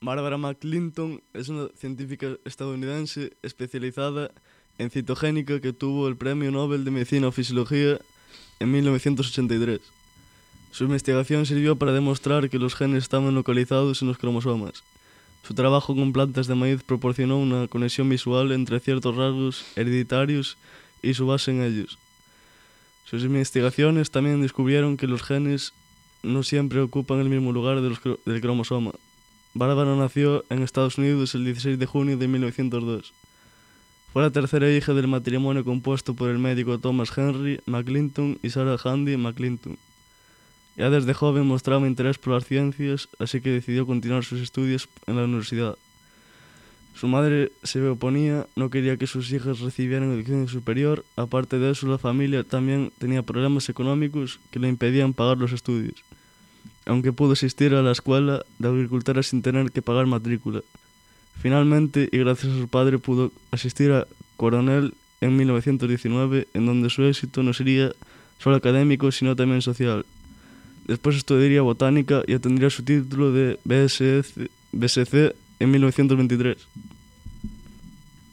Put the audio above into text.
Barbara McClinton es una científica estadounidense especializada en citogénica que obtuvo el Premio Nobel de Medicina o Fisiología en 1983. Su investigación sirvió para demostrar que los genes estaban localizados en los cromosomas. Su trabajo con plantas de maíz proporcionó una conexión visual entre ciertos rasgos hereditarios y su base en ellos. Sus investigaciones también descubrieron que los genes no siempre ocupan el mismo lugar del cromosoma. Barbara nació en Estados Unidos el 16 de junio de 1902. Fue la tercera hija del matrimonio compuesto por el médico Thomas Henry McClinton y Sarah Handy McClinton. Ya desde joven mostraba interés por las ciencias, así que decidió continuar sus estudios en la universidad. Su madre se oponía, no quería que sus hijas recibieran educación superior. Aparte de eso, la familia también tenía problemas económicos que le impedían pagar los estudios, aunque pudo asistir a la escuela de agricultura sin tener que pagar matrícula. Finalmente, y gracias a su padre, pudo asistir a Cornell en 1919, en donde su éxito no sería solo académico, sino también social. Después estudiaría botánica y obtendría su título de BSc en 1923.